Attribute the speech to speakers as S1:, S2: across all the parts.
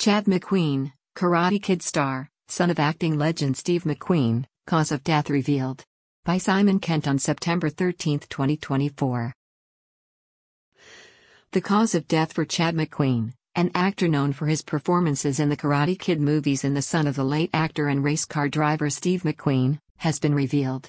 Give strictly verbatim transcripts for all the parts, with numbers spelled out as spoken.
S1: Chad McQueen, Karate Kid star, son of acting legend Steve McQueen, cause of death revealed. By Simon Kent on September thirteenth, twenty twenty-four. The cause of death for Chad McQueen, an actor known for his performances in the Karate Kid movies and the son of the late actor and race car driver Steve McQueen, has been revealed.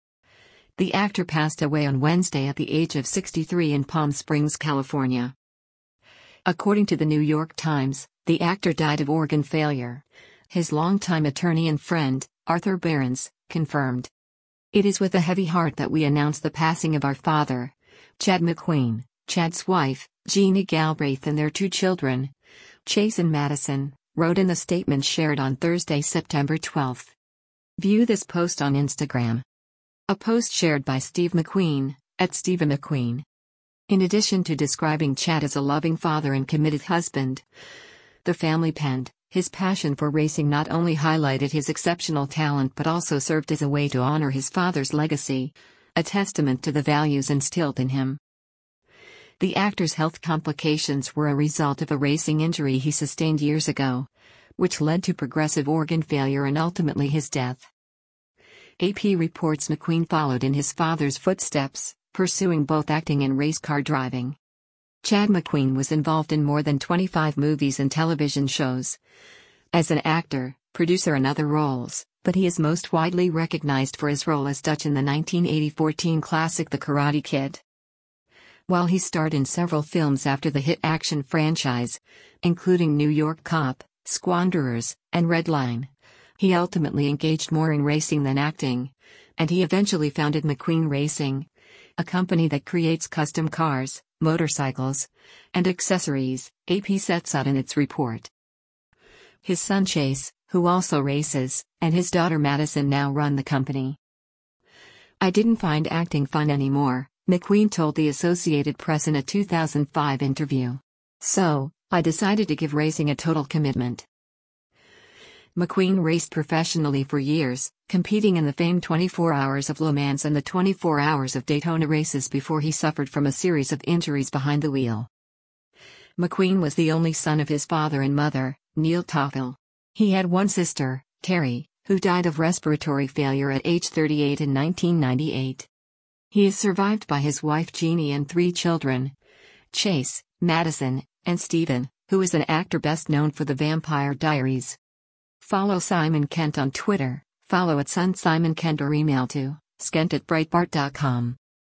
S1: The actor passed away on Wednesday at the age of sixty-three in Palm Springs, California. According to the New York Times, the actor died of organ failure. His longtime attorney and friend, Arthur Behrens, confirmed. "It is with a heavy heart that we announce the passing of our father, Chad McQueen," Chad's wife, Jeannie Galbraith, and their two children, Chase and Madison, wrote in the statement shared on Thursday, September twelfth. View this post on Instagram. A post shared by Steve McQueen, at Steven McQueen. In addition to describing Chad as a loving father and committed husband, the family penned, his passion for racing not only highlighted his exceptional talent but also served as a way to honor his father's legacy, a testament to the values instilled in him. The actor's health complications were a result of a racing injury he sustained years ago, which led to progressive organ failure and ultimately his death. A P reports McQueen followed in his father's footsteps, pursuing both acting and race car driving. Chad McQueen was involved in more than twenty-five movies and television shows as an actor, producer and other roles, but he is most widely recognized for his role as Dutch in the nineteen eighty-four teen classic The Karate Kid. While he starred in several films after the hit action franchise, including New York Cop, Squanderers, and Red Line, he ultimately engaged more in racing than acting, and he eventually founded McQueen Racing, a company that creates custom cars, motorcycles, and accessories, A P sets out in its report. His son Chase, who also races, and his daughter Madison now run the company. "I didn't find acting fun anymore," McQueen told the Associated Press in a two thousand five interview. "So, I decided to give racing a total commitment." McQueen raced professionally for years, competing in the famed twenty-four Hours of Le Mans and the twenty-four Hours of Daytona races before he suffered from a series of injuries behind the wheel. McQueen was the only son of his father and mother, Neil Toffel. He had one sister, Terry, who died of respiratory failure at age thirty-eight in nineteen ninety-eight. He is survived by his wife Jeannie and three children, Chase, Madison, and Steven, who is an actor best known for The Vampire Diaries. Follow Simon Kent on Twitter, follow at Son Simon Kent or email to skent at breitbart dot com.